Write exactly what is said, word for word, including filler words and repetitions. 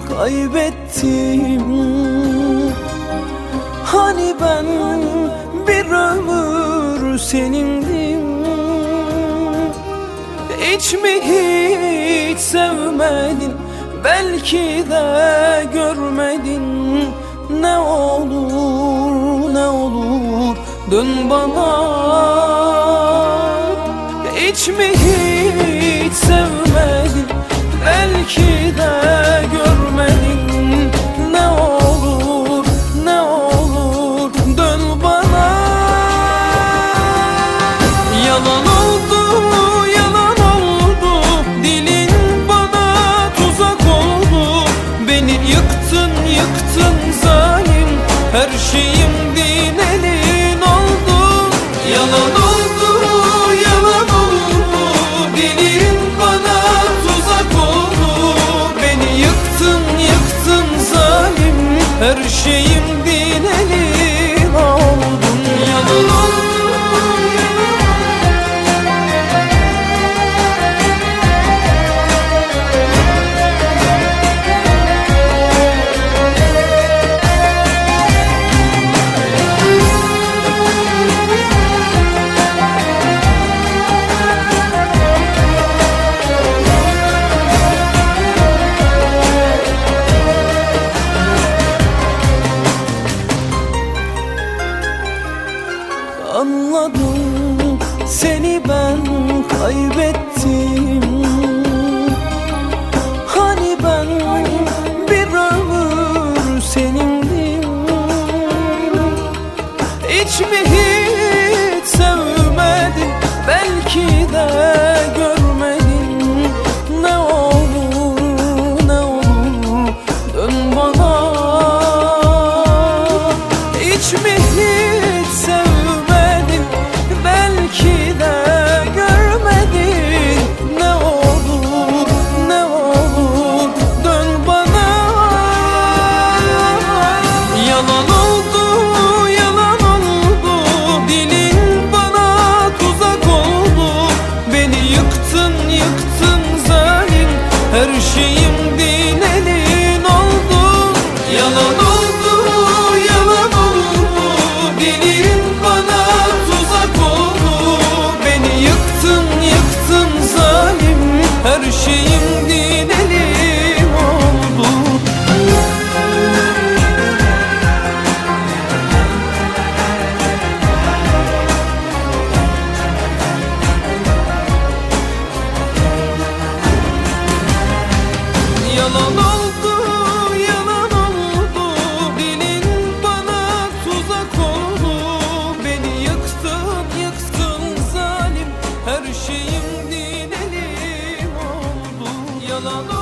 kaybettim. Hani ben bir ömür senindim. Hiç mi hiç sevmedin, belki de görmedin. Ne olur ne olur dön bana. Hiç mi hiç sevmedin, belki de görmedin. Ne olur ne olur dön bana. Yalan oldu yalan oldu, dilin bana tuzak oldu. Beni yıktın yıktın zalim, her şeyim din elin oldu. Yalan oldu yalan oldu, dilin bana tuzak oldu. Beni yıktın yıktın zalim, her şeyim din elin oldu. Yalan oldu. Anladım, seni ben kaybettim. Hani ben bir ömür senindim. Hiç mi hiç sevmedin, belki de görmedin. Ne olur ne olur dön bana. Hiç mi hiç sevmedin, belki de görmedin. Ne olur ne olur dön bana. Yalan oldu yalan oldu, dilin bana tuzak oldu. Beni yıktın yıktın zalim, her şeyim din elin oldu. Yalan oldu yalan oldu, dilin bana tuzak oldu. Beni yıktın yıktın zalim, her şeyim din elim oldu. Yalan oldu yalan oldu, dilin bana tuzak oldu. Beni yıktın yıktın zalim, her şeyim din elim oldu. Yalan oldu.